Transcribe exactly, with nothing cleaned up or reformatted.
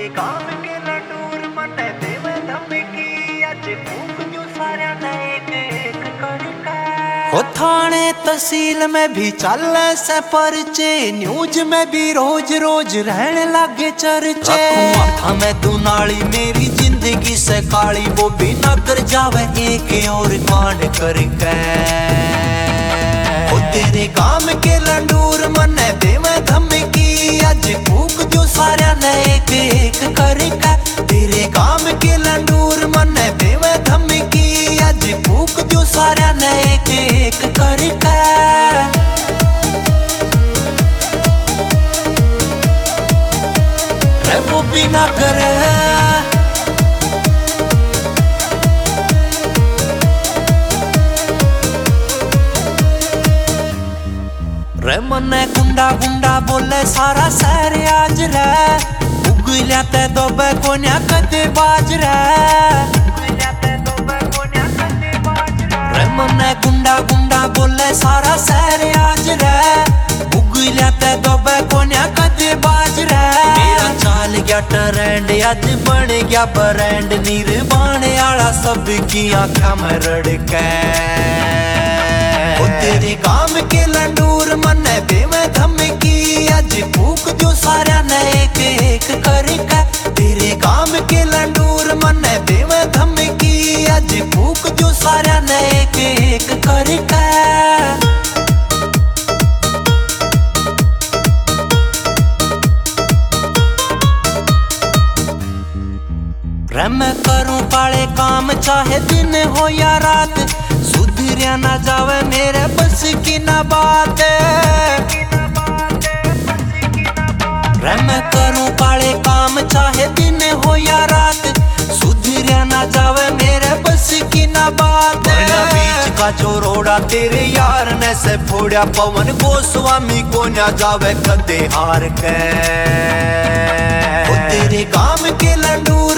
तेरे काम के लटूर मन देवे धमकी अज फूक जो सारा नए एक करके हो थाने तहसील में भी चल से परचे, न्यूज में भी रोज रोज रहने लागे चर्चे। हमें तू नाली मेरी जिंदगी से काली, वो भी ना कर जावे एक और कांड करके। हो तेरे काम के लंडूर मन देवे धमकी अज फूक जो सारा ने एक एक करके। तेरे काम के लंडूर मन देवे धमकी अज फूक जो सारा ने एक एक करके। रे वो भी ना करे रे मने गुंडा गुंडा बोले सारा शहर आज रे। उगल्या ते दोबे कोन्या कदे बाज रे। रे मने गुंडा गुंडा बोले सारा शहर आज रे। उगल्या ते दोबे कोन्या कदे बाज रे। मेरा चाल गया ट्रेंड अज बन गया ब्रांड, निर्वाण आला सब की आंखा में रड़के। तेरे काम के लंडूर मन देवे धमकी अज फूक जो सारा ने एक एक करके। तेरे काम के लंडूर मन देवे धमकी अज फूक जो सारा ने एक एक करके। रे मैं करूं काले काम चाहे दिन हो या रात, सुधरिया ना जावे मेरे बस की ना बात। रे मैं करूं काले काम चाहे दिन हो या रात, सुधरिया ना जावे मेरे बस की ना बात। बीच का जो रोड़ा तेरे यार ने से फोड़ा, पवन गोस्वामी को ना जावे कदे हार के। तेरे काम के लंडू